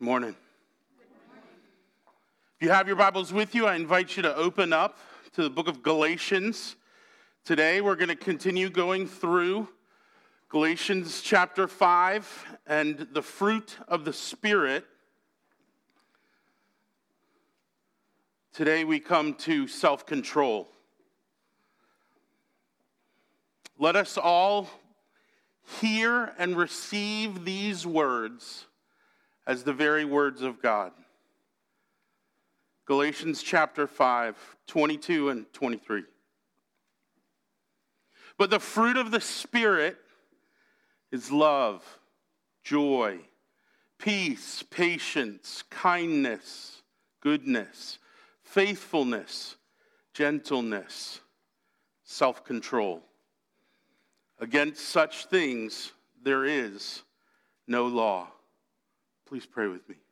Morning. If you have your Bibles with you, I invite you to open up to the book of Galatians. Today we're going to continue going through Galatians chapter 5 and the fruit of the Spirit. Today we come to self-control. Let us all hear and receive these words as the very words of God. Galatians chapter 5, 22 and 23. But the fruit of the Spirit is love, joy, peace, patience, kindness, goodness, faithfulness, gentleness, self-control. Against such things there is no law. Please pray with me.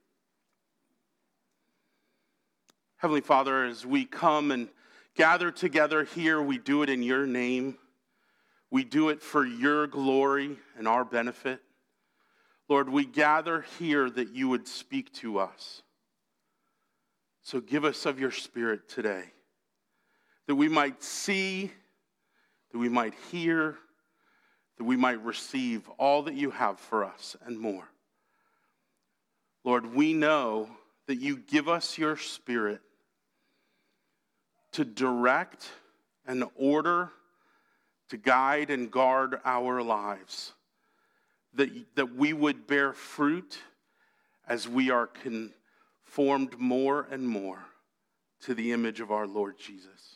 Heavenly Father, as we come and gather together here, we do it in your name. We do it for your glory and our benefit. Lord, we gather here that you would speak to us. So give us of your Spirit today, that we might see, that we might hear, that we might receive all that you have for us and more. Lord, we know that you give us your Spirit to direct and order, to guide and guard our lives, that we would bear fruit as we are conformed more and more to the image of our Lord Jesus.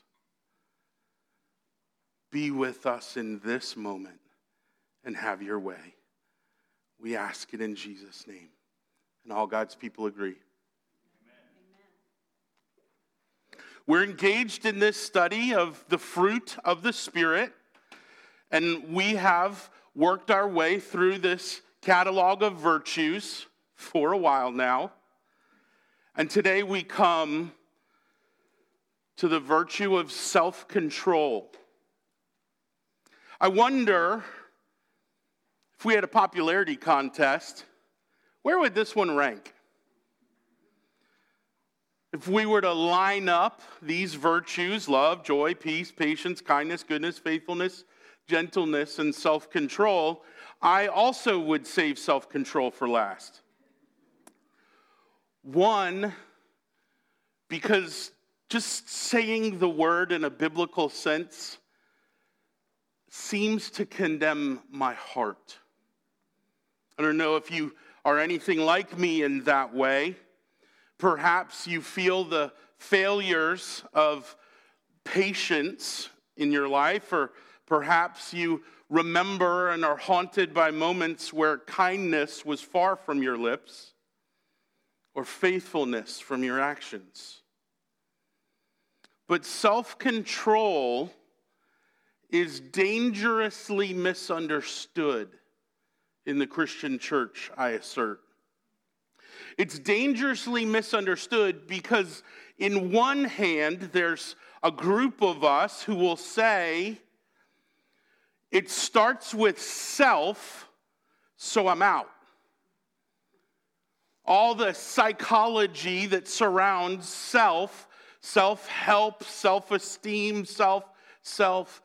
Be with us in this moment and have your way. We ask it in Jesus' name. And all God's people agree. Amen. We're engaged in this study of the fruit of the Spirit, and we have worked our way through this catalog of virtues for a while now. And today we come to the virtue of self-control. I wonder if we had a popularity contest, where would this one rank? If we were to line up these virtues, love, joy, peace, patience, kindness, goodness, faithfulness, gentleness, and self-control, I also would save self-control for last. One, because just saying the word in a biblical sense seems to condemn my heart. I don't know if you are anything like me in that way. Perhaps you feel the failures of patience in your life, or perhaps you remember and are haunted by moments where kindness was far from your lips, or faithfulness from your actions. But self-control is dangerously misunderstood in the Christian church, I assert. It's dangerously misunderstood because in one hand, there's a group of us who will say, it starts with self, so I'm out. All the psychology that surrounds self-help, self-esteem, self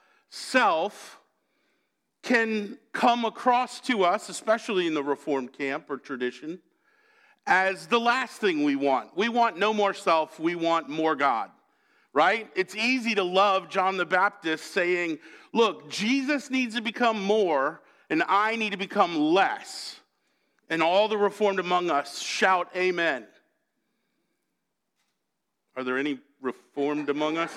can come across to us, especially in the Reformed camp or tradition, as the last thing we want. We want no more self, we want more God, right? It's easy to love John the Baptist saying, look, Jesus needs to become more and I need to become less. And all the Reformed among us shout amen. Are there any Reformed among us?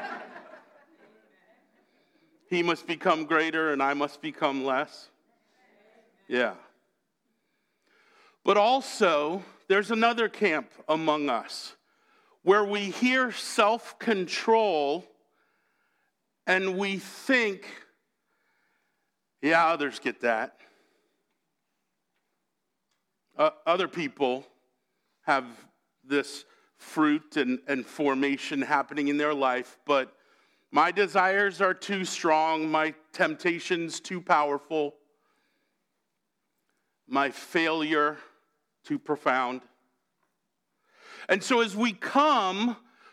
He must become greater and I must become less. Yeah. But also, there's another camp among us where we hear self-control and we think, yeah, others get that. Other people have this fruit and formation happening in their life, but my desires are too strong, my temptations too powerful, my failure too profound. And so as we come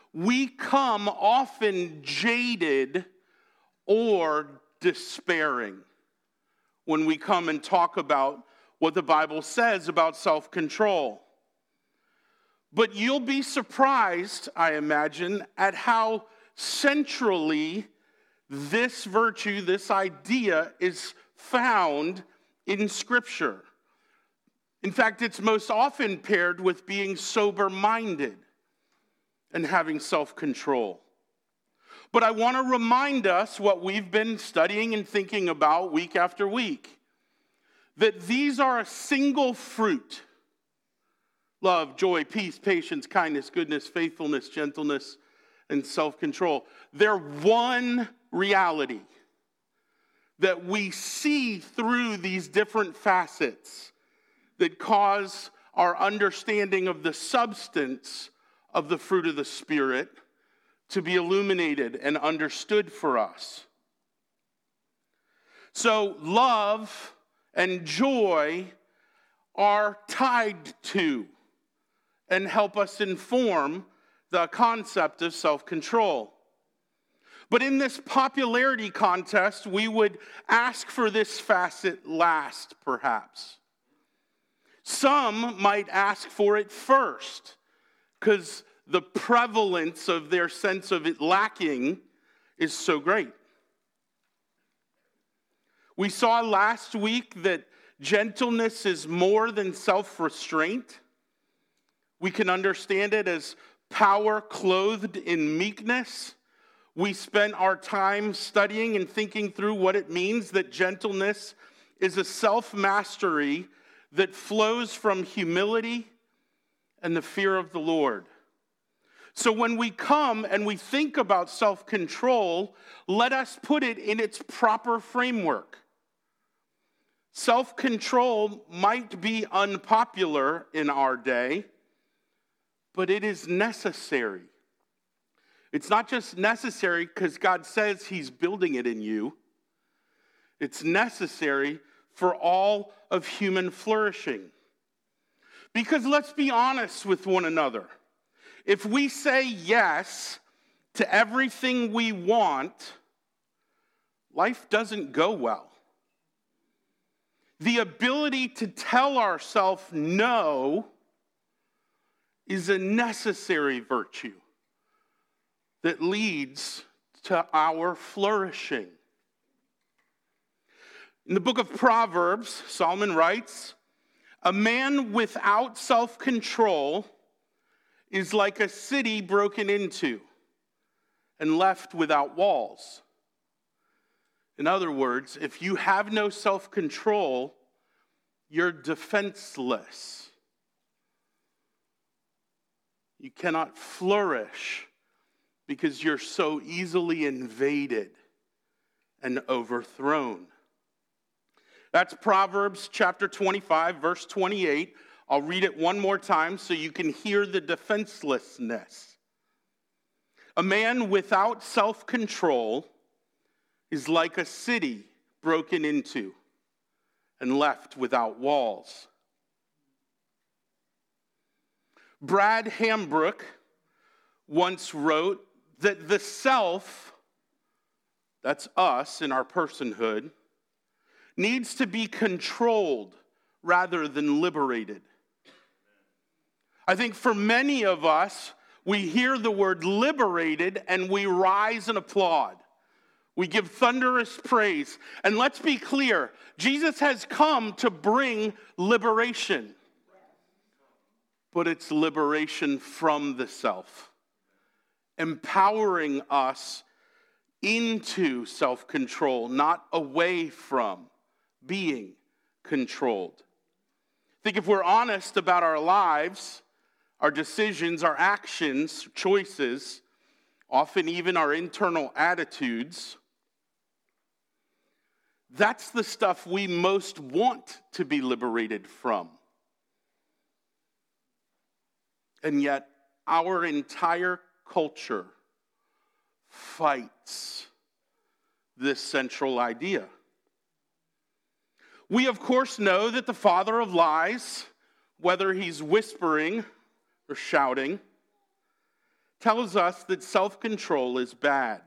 often jaded or despairing when we come and talk about what the Bible says about self-control. But you'll be surprised, I imagine, at how centrally this virtue, this idea, is found in Scripture. In fact, it's most often paired with being sober-minded and having self-control. But I want to remind us what we've been studying and thinking about week after week, that these are a single fruit: love, joy, peace, patience, kindness, goodness, faithfulness, gentleness, and self-control. They're one reality that we see through these different facets that cause our understanding of the substance of the fruit of the Spirit to be illuminated and understood for us. So love and joy are tied to and help us inform the concept of self-control. But in this popularity contest, we would ask for this facet last, perhaps. Some might ask for it first, because the prevalence of their sense of it lacking is so great. We saw last week that gentleness is more than self-restraint. We can understand it as power clothed in meekness. We spent our time studying and thinking through what it means that gentleness is a self-mastery that flows from humility and the fear of the Lord. So when we come and we think about self-control, let us put it in its proper framework. Self-control might be unpopular in our day, but it is necessary. It's not just necessary because God says He's building it in you. It's necessary for all of human flourishing. Because let's be honest with one another. If we say yes to everything we want, life doesn't go well. The ability to tell ourselves no is a necessary virtue that leads to our flourishing. In the book of Proverbs, Solomon writes, "A man without self-control is like a city broken into and left without walls." In other words, if you have no self-control, you're defenseless. You cannot flourish because you're so easily invaded and overthrown. That's Proverbs chapter 25, verse 28. I'll read it one more time so you can hear the defenselessness. "A man without self-control is like a city broken into and left without walls." Brad Hambrook once wrote that the self, that's us in our personhood, needs to be controlled rather than liberated. I think for many of us, we hear the word liberated and we rise and applaud. We give thunderous praise. And let's be clear, Jesus has come to bring liberation. But it's liberation from the self, empowering us into self-control, not away from being controlled. I think if we're honest about our lives, our decisions, our actions, choices, often even our internal attitudes, that's the stuff we most want to be liberated from. And yet, our entire culture fights this central idea. We, of course, know that the father of lies, whether he's whispering or shouting tells us that self-control is bad.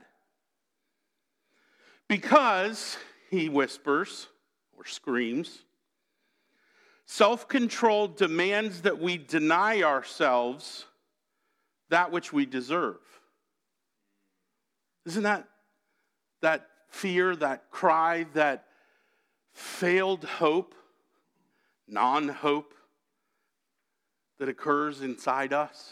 Because, he whispers or screams, self-control demands that we deny ourselves that which we deserve. Isn't that fear, that cry, that failed hope, non-hope that occurs inside us?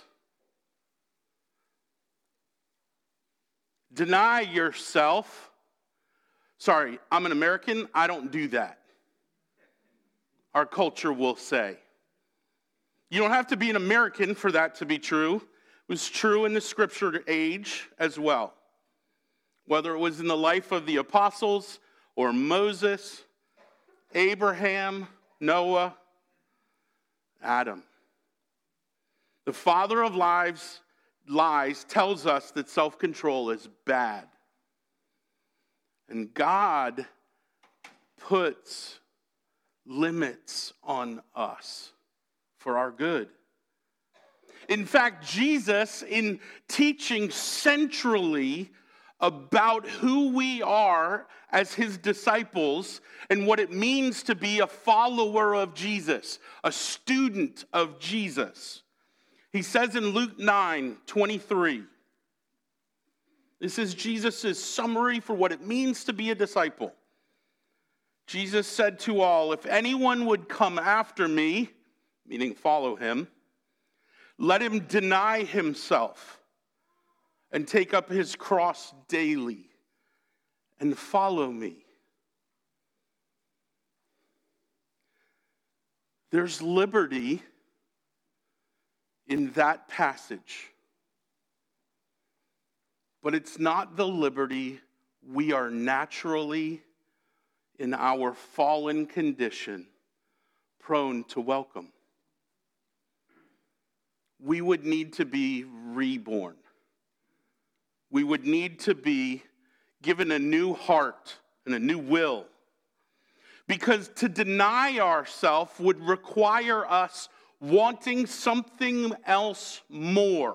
Deny yourself. Sorry, I'm an American. I don't do that. Our culture will say. You don't have to be an American for that to be true. It was true in the scripture age as well. Whether it was in the life of the apostles or Moses, Abraham, Noah, Adam. The father of lies tells us that self-control is bad. And God puts limits on us for our good. In fact, Jesus, in teaching centrally about who we are as his disciples and what it means to be a follower of Jesus, a student of Jesus, he says in Luke 9:23, this is Jesus' summary for what it means to be a disciple. Jesus said to all, if anyone would come after me, meaning follow him, let him deny himself and take up his cross daily and follow me. There's liberty in that passage. But it's not the liberty we are naturally, in our fallen condition, prone to welcome. We would need to be reborn. We would need to be given a new heart and a new will. Because to deny ourselves would require us wanting something else more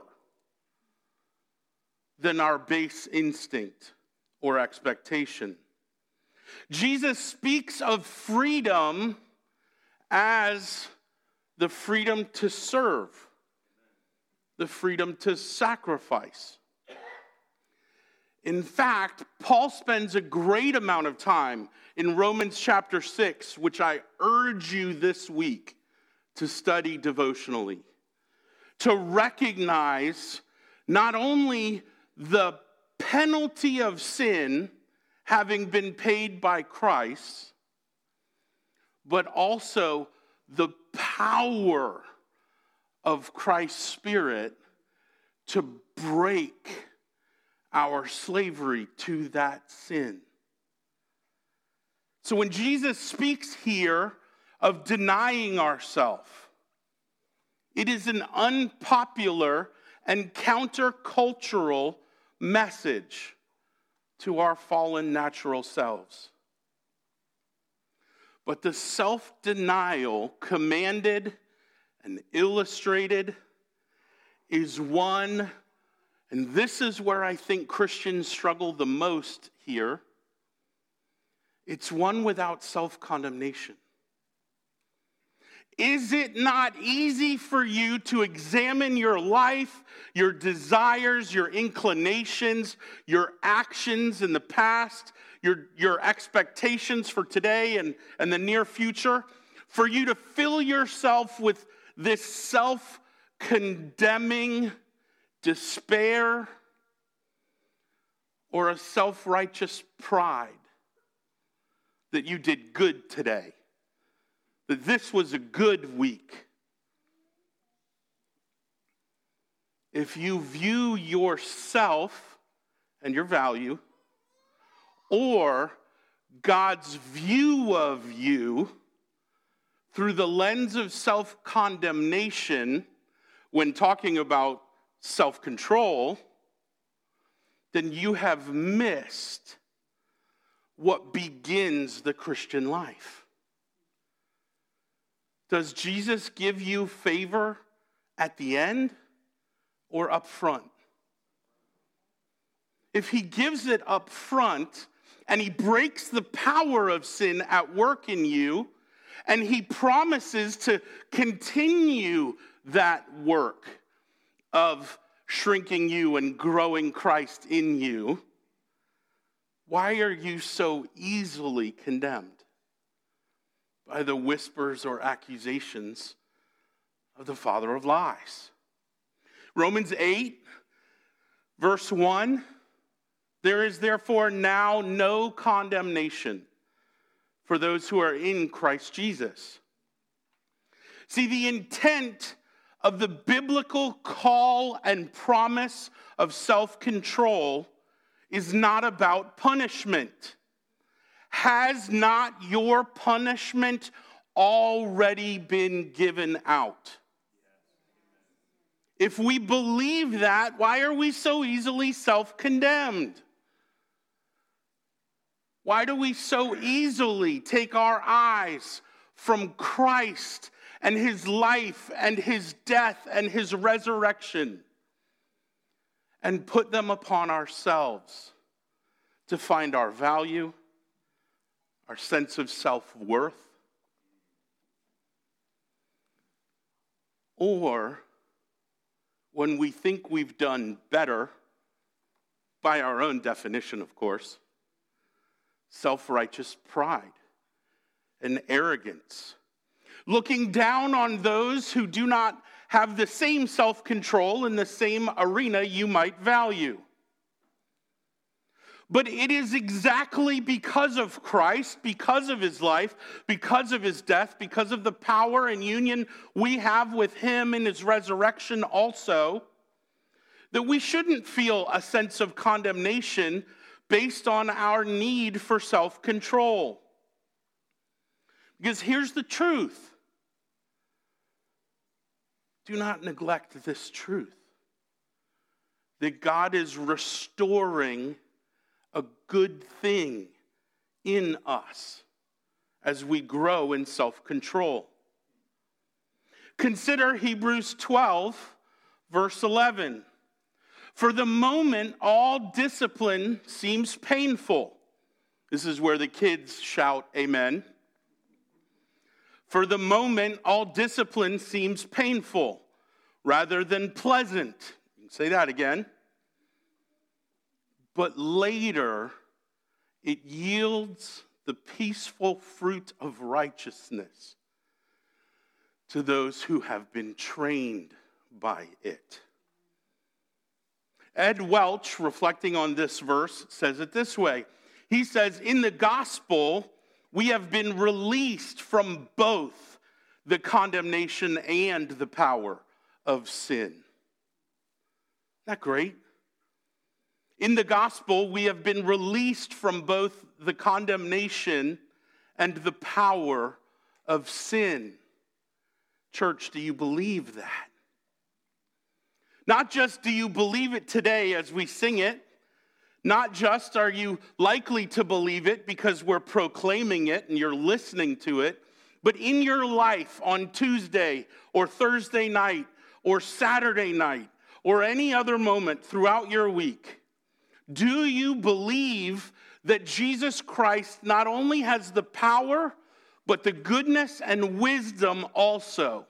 than our base instinct or expectation. Jesus speaks of freedom as the freedom to serve, the freedom to sacrifice. In fact, Paul spends a great amount of time in Romans chapter 6, which I urge you this week to study devotionally, to recognize not only the penalty of sin having been paid by Christ, but also the power of Christ's Spirit to break our slavery to that sin. So when Jesus speaks here of denying ourselves, it is an unpopular and countercultural message to our fallen natural selves. But the self-denial commanded and illustrated is one, and this is where I think Christians struggle the most here, it's one without self-condemnation. Is it not easy for you to examine your life, your desires, your inclinations, your actions in the past, your expectations for today and the near future, for you to fill yourself with this self-condemning despair or a self-righteous pride that you did good today? That this was a good week. If you view yourself and your value, or God's view of you through the lens of self-condemnation when talking about self-control, then you have missed what begins the Christian life. Does Jesus give you favor at the end or up front? If he gives it up front and he breaks the power of sin at work in you, and he promises to continue that work of shrinking you and growing Christ in you, why are you so easily condemned by the whispers or accusations of the father of lies? Romans 8, verse 1, there is therefore now no condemnation for those who are in Christ Jesus. See, the intent of the biblical call and promise of self-control is not about punishment. Has not your punishment already been given out? If we believe that, why are we so easily self-condemned? Why do we so easily take our eyes from Christ and his life and his death and his resurrection and put them upon ourselves to find our value, our sense of self-worth? Or when we think we've done better, by our own definition, of course, self-righteous pride and arrogance, looking down on those who do not have the same self-control in the same arena you might value. But it is exactly because of Christ, because of his life, because of his death, because of the power and union we have with him in his resurrection also, that we shouldn't feel a sense of condemnation based on our need for self-control. Because here's the truth. Do not neglect this truth, that God is restoring a good thing in us as we grow in self-control. Consider Hebrews 12, verse 11. For the moment, all discipline seems painful. This is where the kids shout amen. For the moment, all discipline seems painful rather than pleasant. You can say that again. But later, it yields the peaceful fruit of righteousness to those who have been trained by it. Ed Welch, reflecting on this verse, says it this way. He says, in the gospel, we have been released from both the condemnation and the power of sin. Isn't that great? In the gospel, we have been released from both the condemnation and the power of sin. Church, do you believe that? Not just do you believe it today as we sing it, not just are you likely to believe it because we're proclaiming it and you're listening to it, but in your life on Tuesday or Thursday night or Saturday night or any other moment throughout your week, do you believe that Jesus Christ not only has the power, but the goodness and wisdom also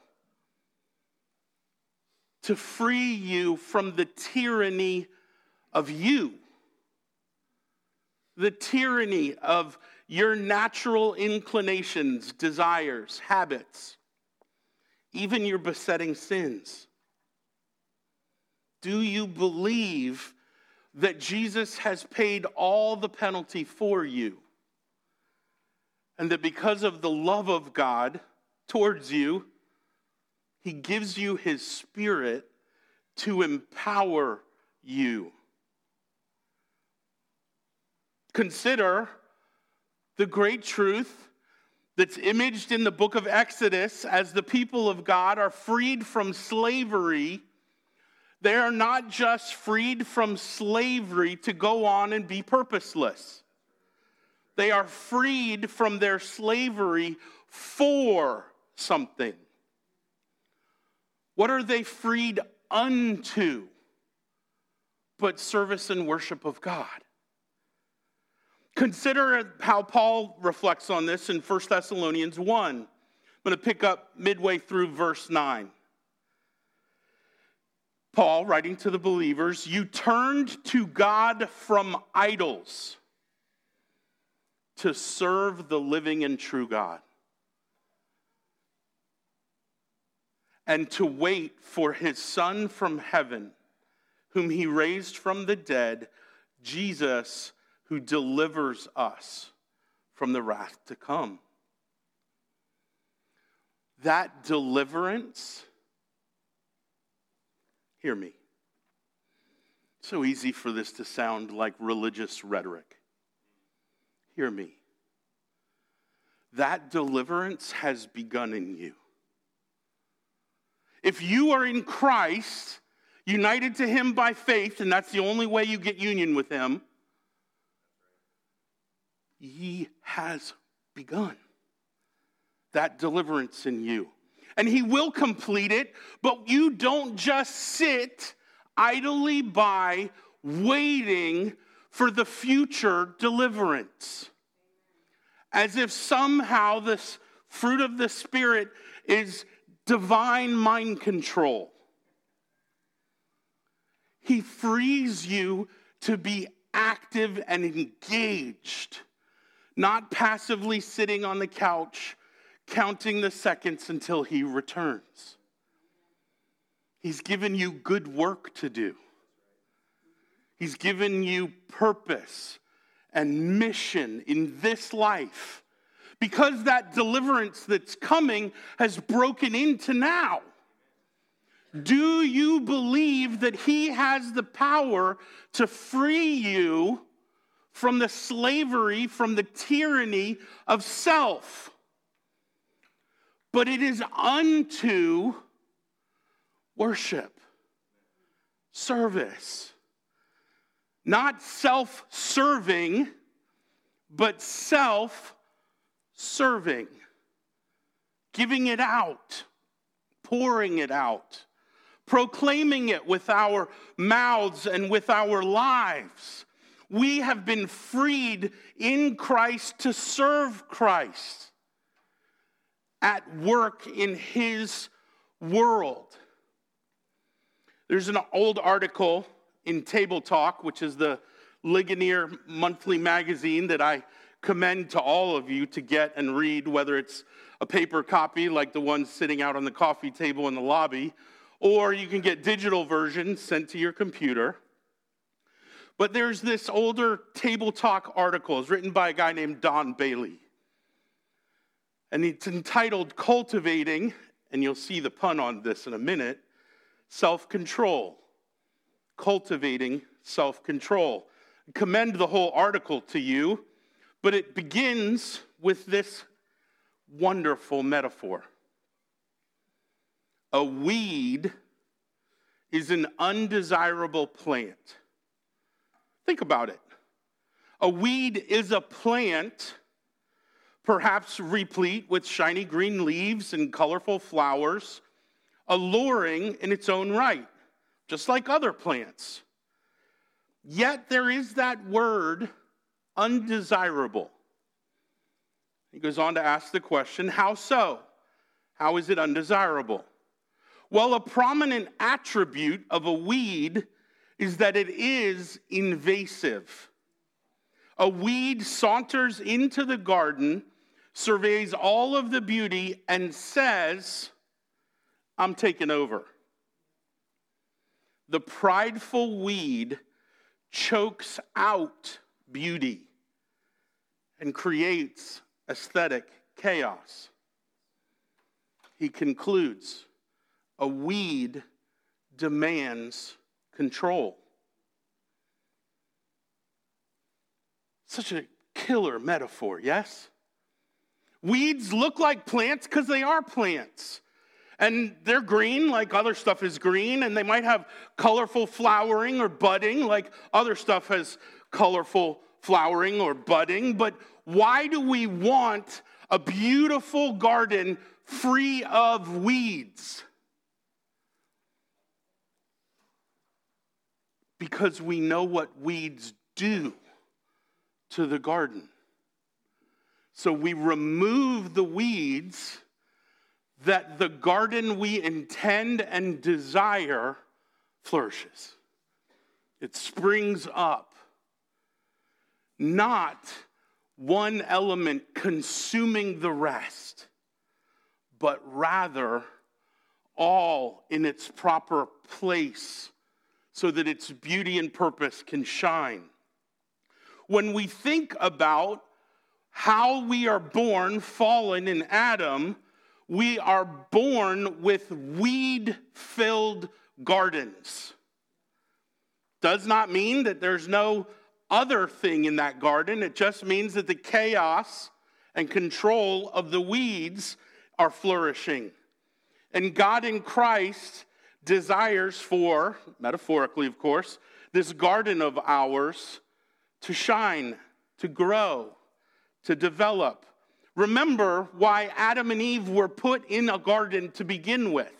to free you from the tyranny of you? The tyranny of your natural inclinations, desires, habits, even your besetting sins. Do you believe that Jesus has paid all the penalty for you? And that because of the love of God towards you, he gives you his Spirit to empower you. Consider the great truth that's imaged in the book of Exodus as the people of God are freed from slavery. They are not just freed from slavery to go on and be purposeless. They are freed from their slavery for something. What are they freed unto but service and worship of God? Consider how Paul reflects on this in 1 Thessalonians 1. I'm going to pick up midway through verse 9. Paul, writing to the believers, you turned to God from idols to serve the living and true God, and to wait for his Son from heaven, whom he raised from the dead, Jesus, who delivers us from the wrath to come. That deliverance, hear me. It's so easy for this to sound like religious rhetoric. Hear me. That deliverance has begun in you. If you are in Christ, united to him by faith, and that's the only way you get union with him, he has begun that deliverance in you. And he will complete it, but you don't just sit idly by waiting for the future deliverance. As if somehow this fruit of the Spirit is divine mind control. He frees you to be active and engaged, not passively sitting on the couch, counting the seconds until he returns. He's given you good work to do. He's given you purpose and mission in this life, because that deliverance that's coming has broken into now. Do you believe that he has the power to free you from the slavery, from the tyranny of self? But it is unto worship, service, not self-serving, but self-serving, giving it out, pouring it out, proclaiming it with our mouths and with our lives. We have been freed in Christ to serve Christ at work in his world. There's an old article in Table Talk, which is the Ligonier monthly magazine that I commend to all of you to get and read, whether it's a paper copy like the one sitting out on the coffee table in the lobby, or you can get digital versions sent to your computer. But there's this older Table Talk article. It's written by a guy named Don Bailey. And it's entitled Cultivating, and you'll see the pun on this in a minute, Self-Control. Cultivating self-control. I commend the whole article to you, but it begins with this wonderful metaphor. A weed is an undesirable plant. Think about it. A weed is a plant, perhaps replete with shiny green leaves and colorful flowers, alluring in its own right, just like other plants. Yet there is that word, undesirable. He goes on to ask the question, how so? How is it undesirable? Well, a prominent attribute of a weed is that it is invasive. A weed saunters into the garden, surveys all of the beauty, and says, I'm taking over. The prideful weed chokes out beauty and creates aesthetic chaos. He concludes, a weed demands control. Such a killer metaphor, yes? Weeds look like plants because they are plants. And they're green like other stuff is green, and they might have colorful flowering or budding like other stuff has colorful flowering or budding. But why do we want a beautiful garden free of weeds? because we know what weeds do to the garden. So we remove the weeds that the garden we intend and desire flourishes. It springs up. Not one element consuming the rest, but rather all in its proper place so that its beauty and purpose can shine. When we think about how we are born, fallen in Adam, we are born with weed-filled gardens. Does not mean that there's no other thing in that garden. It just means that the chaos and control of the weeds are flourishing. And God in Christ desires for, metaphorically of course, this garden of ours to shine, to grow, to develop. Remember why Adam and Eve were put in a garden to begin with.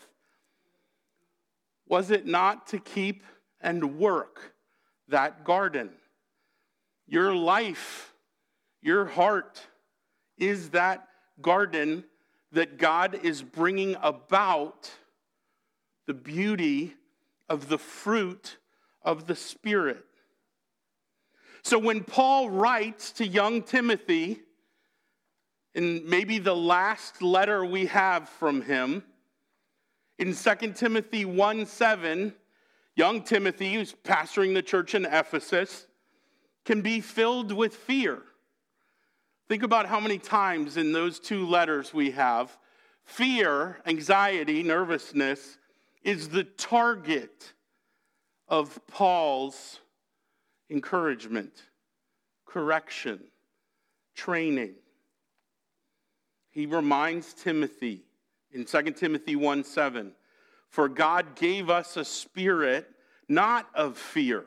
Was it not to keep and work that garden? Your life, your heart is that garden that God is bringing about the beauty of the fruit of the Spirit. So when Paul writes to young Timothy, in maybe the last letter we have from him, in 2 Timothy 1:7, young Timothy, who's pastoring the church in Ephesus, can be filled with fear. Think about how many times in those two letters we have, fear, anxiety, nervousness, is the target of Paul's encouragement, correction, training. He reminds Timothy in 2 Timothy 1:7, for God gave us a spirit not of fear.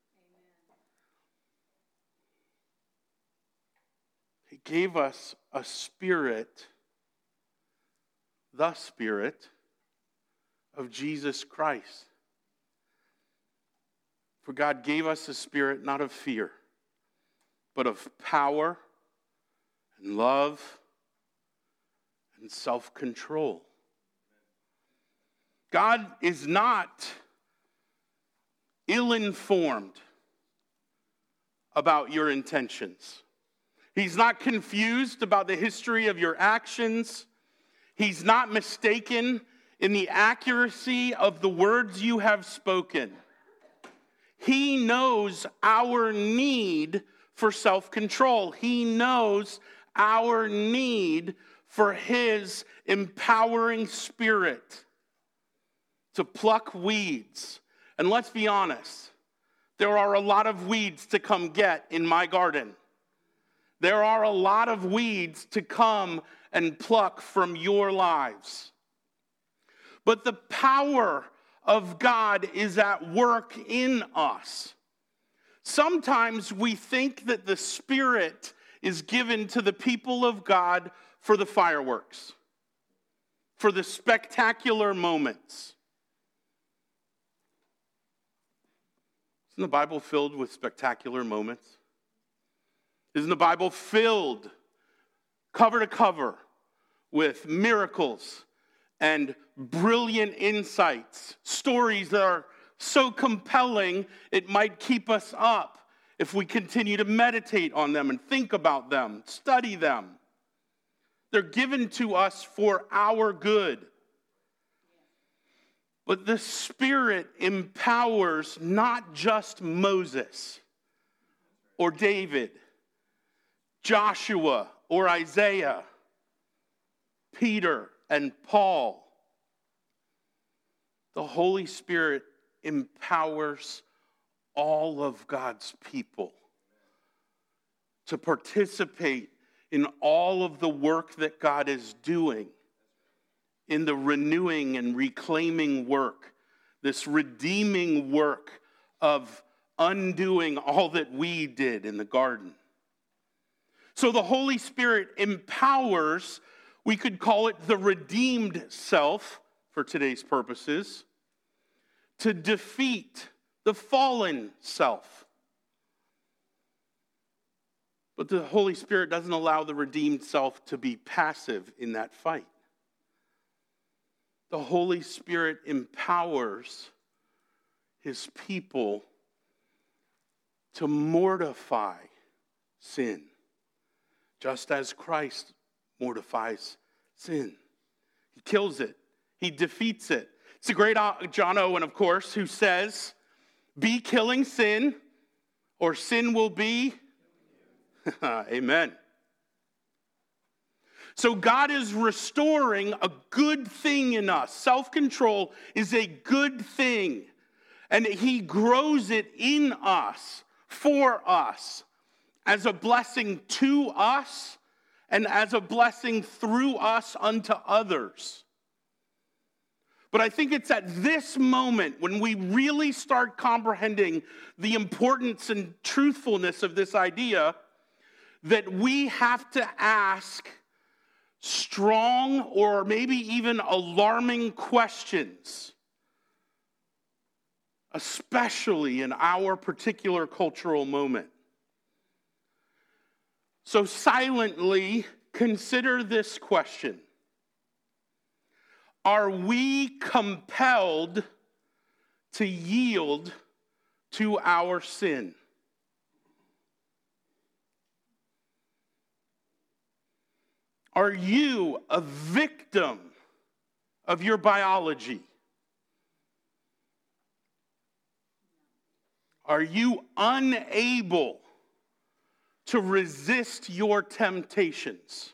He gave us a spirit, the Spirit of Jesus Christ. For God gave us a spirit not of fear, but of power and love and self-control. God is not ill-informed about your intentions. He's not confused about the history of your actions. He's not mistaken in the accuracy of the words you have spoken. He knows our need for self-control. He knows our need for His empowering Spirit to pluck weeds. And let's be honest, there are a lot of weeds to come get in my garden. There are a lot of weeds to come and pluck from your lives. But the power of God is at work in us. Sometimes we think that the Spirit is given to the people of God for the fireworks, for the spectacular moments. Isn't the Bible filled with spectacular moments? Isn't the Bible filled, cover to cover, with miracles and brilliant insights, stories that are so compelling it might keep us up if we continue to meditate on them and think about them, study them. They're given to us for our good. But the Spirit empowers not just Moses or David, Joshua or Isaiah, Peter and Paul. The Holy Spirit empowers all of God's people to participate in all of the work that God is doing, in the renewing and reclaiming work, this redeeming work of undoing all that we did in the garden. So the Holy Spirit empowers, we could call it the redeemed self, for today's purposes, to defeat the fallen self. But the Holy Spirit doesn't allow the redeemed self to be passive in that fight. The Holy Spirit empowers his people to mortify sin, just as Christ mortifies sin. He kills it. He defeats it. It's the great John Owen, of course, who says, "Be killing sin, or sin will be." Amen. So God is restoring a good thing in us. Self-control is a good thing. And he grows it in us, for us, as a blessing to us and as a blessing through us unto others. But I think it's at this moment when we really start comprehending the importance and truthfulness of this idea that we have to ask strong or maybe even alarming questions, especially in our particular cultural moment. So silently consider this question. Are we compelled to yield to our sin? Are you a victim of your biology? Are you unable to resist your temptations?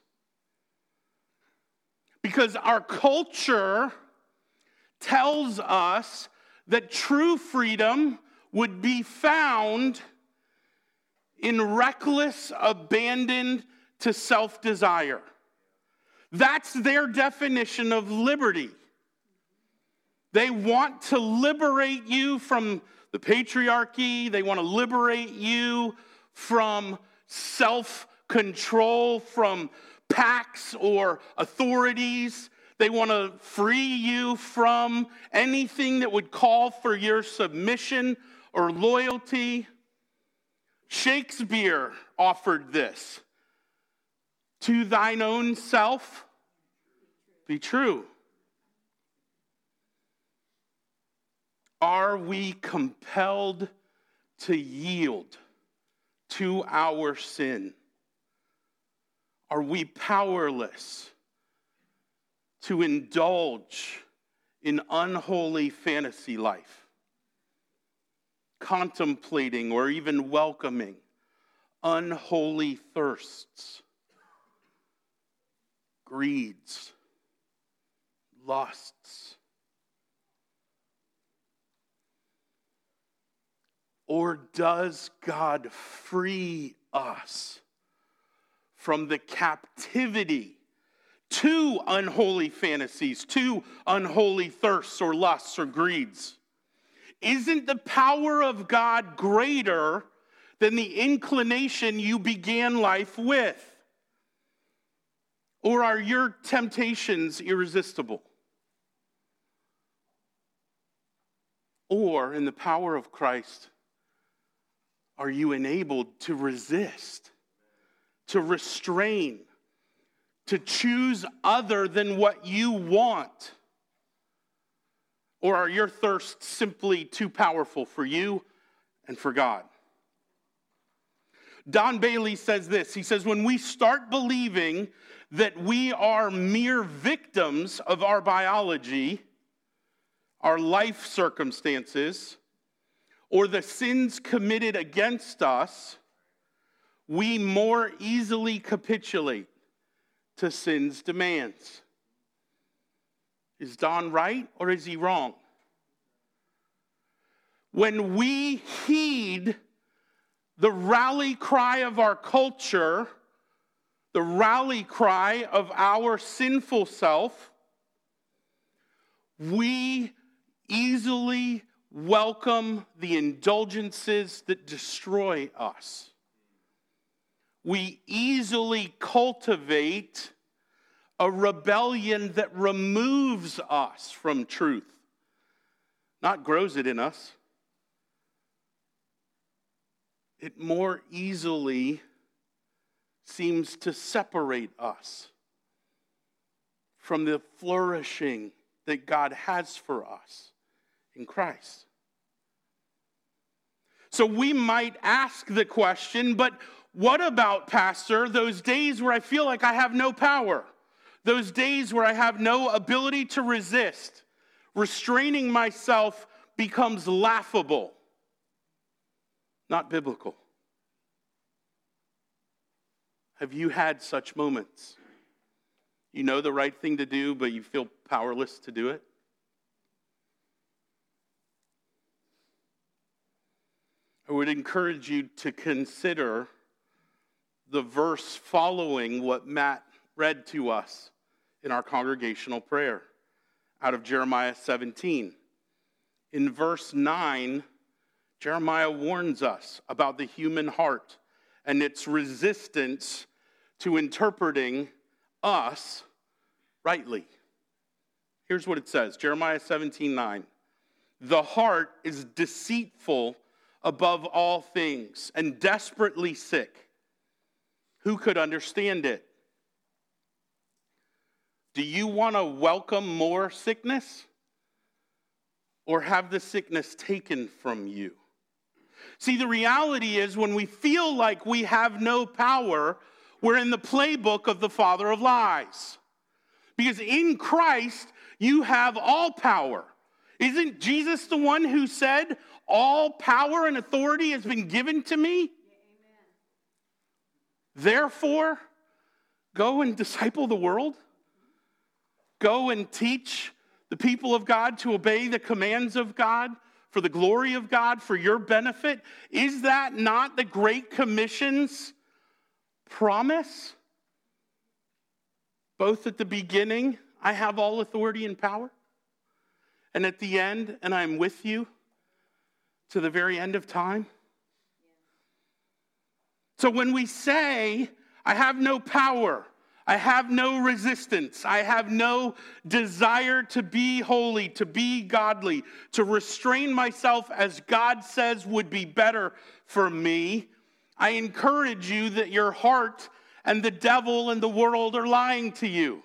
Because our culture tells us that true freedom would be found in reckless abandon to self-desire. That's their definition of liberty. They want to liberate you from the patriarchy. They want to liberate you from self-control, from pacts or authorities. They want to free you from anything that would call for your submission or loyalty. Shakespeare offered this. To thine own self be true. Are we compelled to yield to our sin? Are we powerless to indulge in unholy fantasy life, contemplating or even welcoming unholy thirsts, greeds, lusts? Or does God free us from the captivity to unholy fantasies, to unholy thirsts or lusts or greeds? Isn't the power of God greater than the inclination you began life with? Or are your temptations irresistible? Or, in the power of Christ, are you enabled to resist, to restrain, to choose other than what you want? Or are your thirsts simply too powerful for you and for God? Don Bailey says this. He says, when we start believing that we are mere victims of our biology, our life circumstances, or the sins committed against us, we more easily capitulate to sin's demands. Is Don right or is he wrong? When we heed the rally cry of our culture, the rally cry of our sinful self, we easily welcome the indulgences that destroy us. We easily cultivate a rebellion that removes us from truth, not grows it in us. it more easily seems to separate us from the flourishing that God has for us in Christ. So we might ask the question, but what about, Pastor, those days where I feel like I have no power? Those days where I have no ability to resist? Restraining myself becomes laughable, not biblical. Have you had such moments? You know the right thing to do, but you feel powerless to do it? I would encourage you to consider the verse following what Matt read to us in our congregational prayer out of Jeremiah 17. In verse 9, Jeremiah warns us about the human heart and its resistance to interpreting us rightly. Here's what it says, Jeremiah 17:9. The heart is deceitful above all things and desperately sick. Who could understand it? Do you want to welcome more sickness or have the sickness taken from you? See, the reality is when we feel like we have no power, we're in the playbook of the father of lies. Because in Christ, you have all power. Isn't Jesus the one who said, all power and authority has been given to me? Amen. Therefore, go and disciple the world. Go and teach the people of God to obey the commands of God for the glory of God, for your benefit. Is that not the Great Commission's promise? Both at the beginning, I have all authority and power. And at the end, and I'm with you to the very end of time. So when we say, I have no power, I have no resistance, I have no desire to be holy, to be godly, to restrain myself as God says would be better for me, I encourage you that your heart and the devil and the world are lying to you.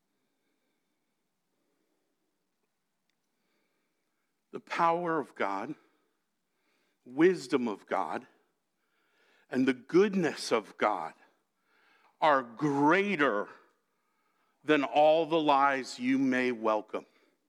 The power of God, wisdom of God, and the goodness of God are greater than all the lies you may welcome.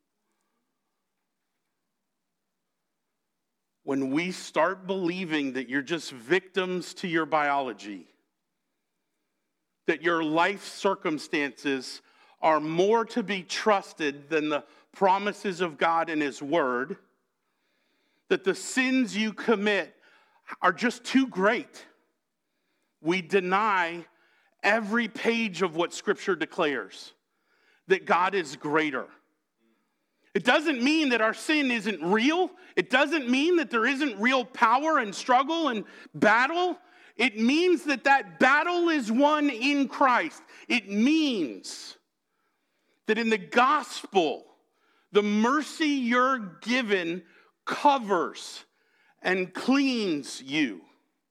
When we start believing that you're just victims to your biology, that your life circumstances are more to be trusted than the promises of God and His Word, that the sins you commit are just too great, we deny every page of what Scripture declares, that God is greater. It doesn't mean that our sin isn't real. It doesn't mean that there isn't real power and struggle and battle. It means that that battle is won in Christ. It means that in the gospel, the mercy you're given covers and cleans you.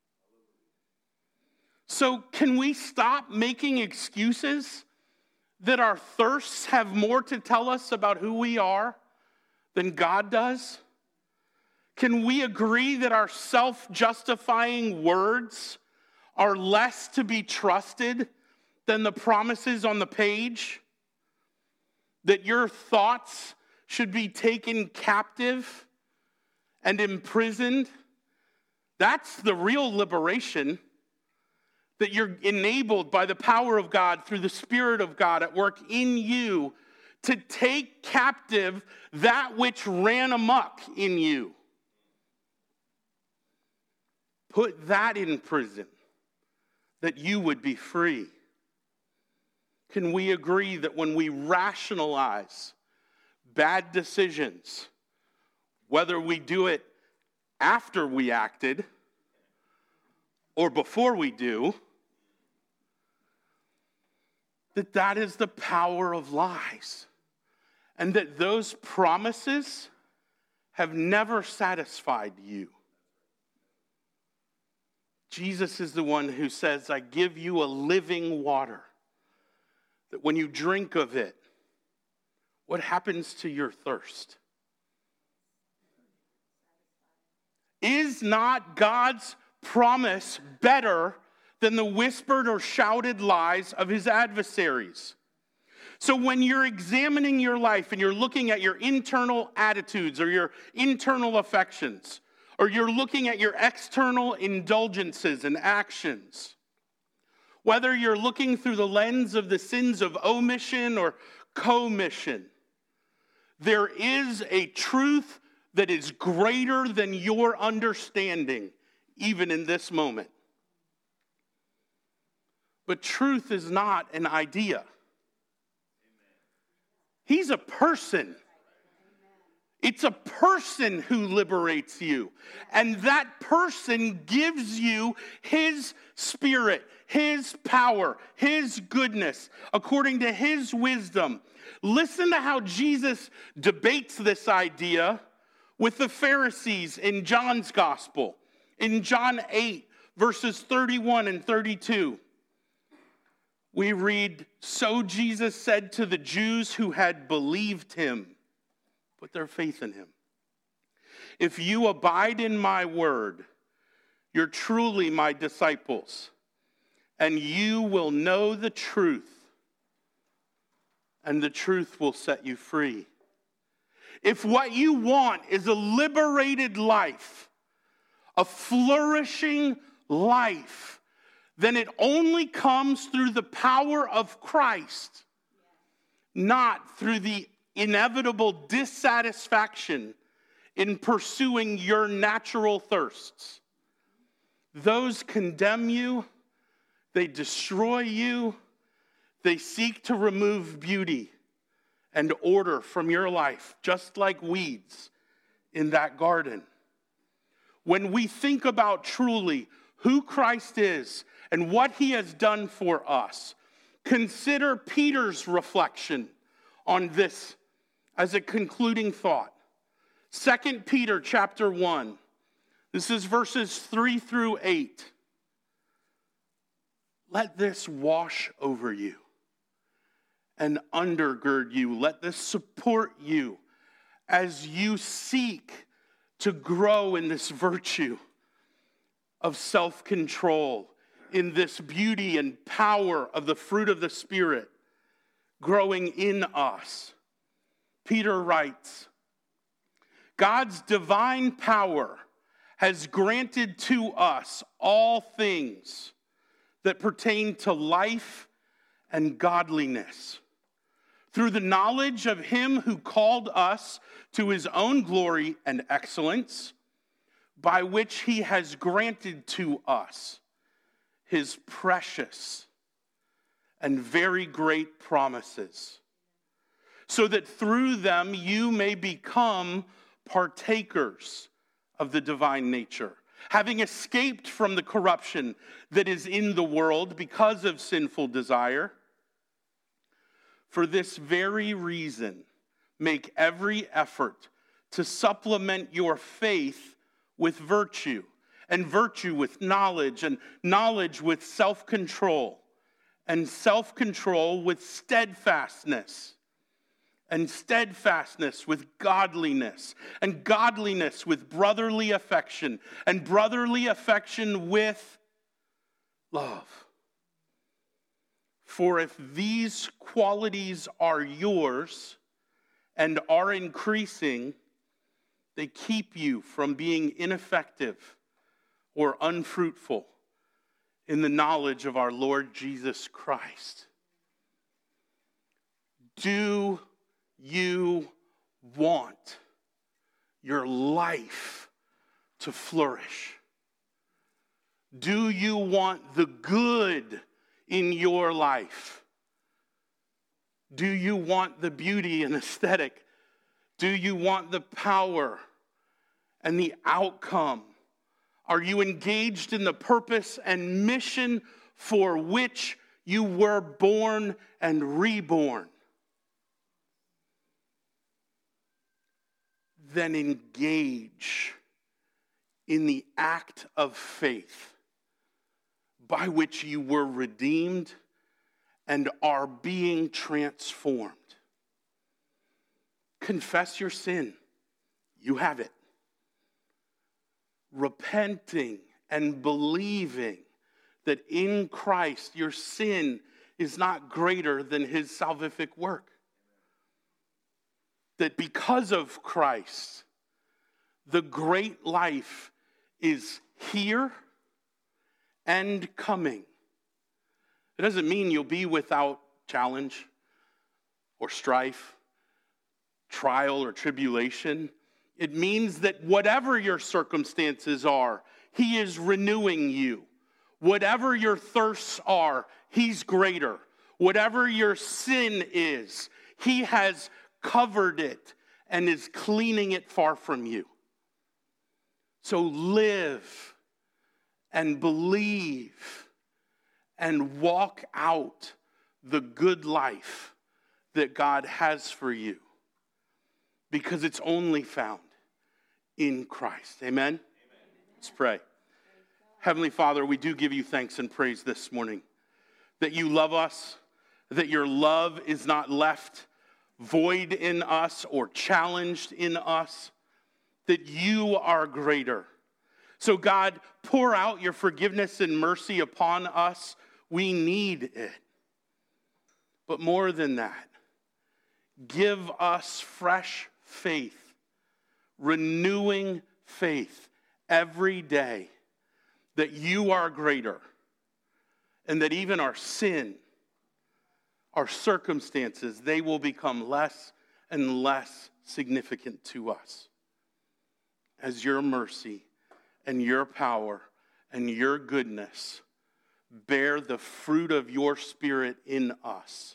So can we stop making excuses that our thirsts have more to tell us about who we are than God does? Can we agree that our self-justifying words are less to be trusted than the promises on the page? That your thoughts should be taken captive and imprisoned? That's the real liberation. That you're enabled by the power of God through the Spirit of God at work in you to take captive that which ran amok in you. Put that in prison, that you would be free. Can we agree that when we rationalize bad decisions, whether we do it after we acted or before we do, that is the power of lies, and that those promises have never satisfied you? Jesus is the one who says, I give you a living water, that when you drink of it, what happens to your thirst? Is not God's promise better than the whispered or shouted lies of his adversaries? So when you're examining your life and you're looking at your internal attitudes or your internal affections, or you're looking at your external indulgences and actions, whether you're looking through the lens of the sins of omission or commission, there is a truth that is greater than your understanding, even in this moment. But truth is not an idea. He's a person. It's a person who liberates you. And that person gives you his spirit, his power, his goodness, according to his wisdom. Listen to how Jesus debates this idea with the Pharisees in John's gospel. In John 8, verses 31 and 32. We read, so Jesus said to the Jews who had believed him, put their faith in him, if you abide in my word, you're truly my disciples, and you will know the truth, and the truth will set you free. If what you want is a liberated life, a flourishing life, then it only comes through the power of Christ, not through the inevitable dissatisfaction in pursuing your natural thirsts. Those condemn you, they destroy you, they seek to remove beauty and order from your life, just like weeds in that garden. When we think about truly who Christ is and what he has done for us, consider Peter's reflection on this as a concluding thought. 2 Peter chapter 1. This is verses 3 through 8. Let this wash over you and undergird you. Let this support you as you seek to grow in this virtue of self-control, in this beauty and power of the fruit of the Spirit growing in us. Peter writes, God's divine power has granted to us all things that pertain to life and godliness, through the knowledge of him who called us to his own glory and excellence, by which he has granted to us his precious and very great promises, so that through them you may become partakers of the divine nature, having escaped from the corruption that is in the world because of sinful desire. For this very reason, make every effort to supplement your faith with virtue, and virtue with knowledge, and knowledge with self-control, and self-control with steadfastness, and steadfastness with godliness, and godliness with brotherly affection, and brotherly affection with love. For if these qualities are yours and are increasing, they keep you from being ineffective or unfruitful in the knowledge of our Lord Jesus Christ. Do you want your life to flourish? Do you want the good in your life? Do you want the beauty and aesthetic? Do you want the power and the outcome? Are you engaged in the purpose and mission for which you were born and reborn? Then engage in the act of faith by which you were redeemed and are being transformed. Confess your sin. You have it. Repenting and believing that in Christ your sin is not greater than his salvific work. That because of Christ, the great life is here and coming. It doesn't mean you'll be without challenge or strife, trial or tribulation. It means that whatever your circumstances are, he is renewing you. Whatever your thirsts are, he's greater. Whatever your sin is, he has covered it and is cleaning it far from you. So live and believe and walk out the good life that God has for you, because it's only found in Christ. Amen? Amen. Let's pray. Heavenly Father, we do give you thanks and praise this morning that you love us, that your love is not left void in us or challenged in us, that you are greater. So God, pour out your forgiveness and mercy upon us. We need it. But more than that, give us fresh faith, renewing faith every day that you are greater and that even our sin, our circumstances, they will become less and less significant to us as your mercy and your power and your goodness bear the fruit of your Spirit in us.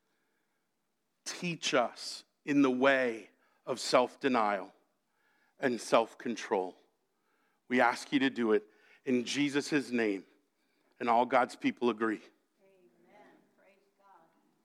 Teach us in the way of self-denial and self-control. We ask you to do it in Jesus' name, and all God's people agree.